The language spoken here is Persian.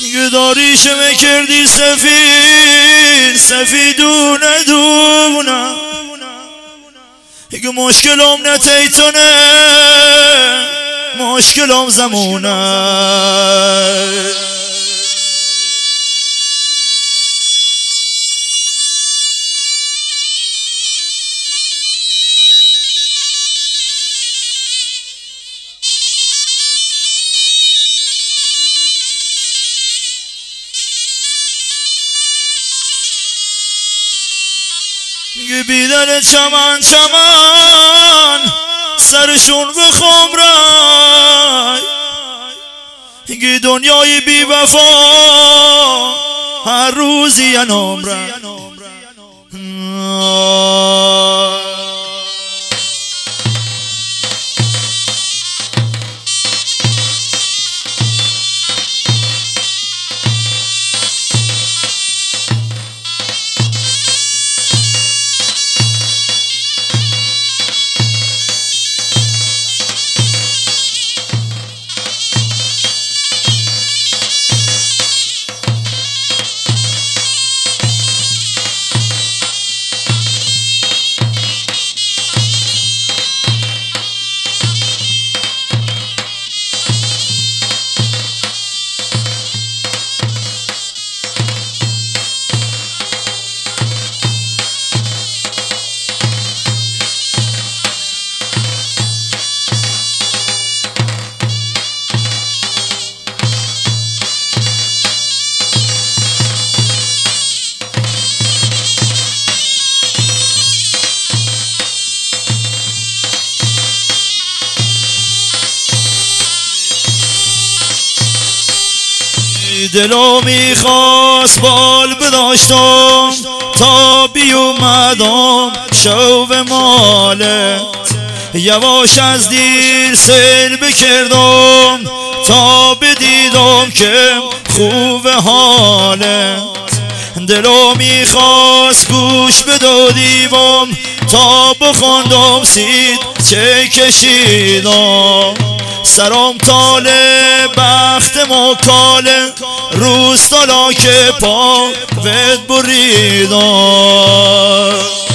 گداریش میکردی سفید سفیدونه دونه اگه مشکلم نتیتونه مشکلم زمونه بیدن چمن چمن سرشون بخوام رای گی دنیای بی وفا هر روزی یه نمره دلو میخواست بال بداشتم تا بیومدم شوق مالت یواش از دیر سیر بکردم تا بدیدم که خوب حالت دلو میخواست گوش بدادیوم تا بخوندم سید چه کشیدم سرم تاله بخت مکاله روز تالا که پا ود بریدم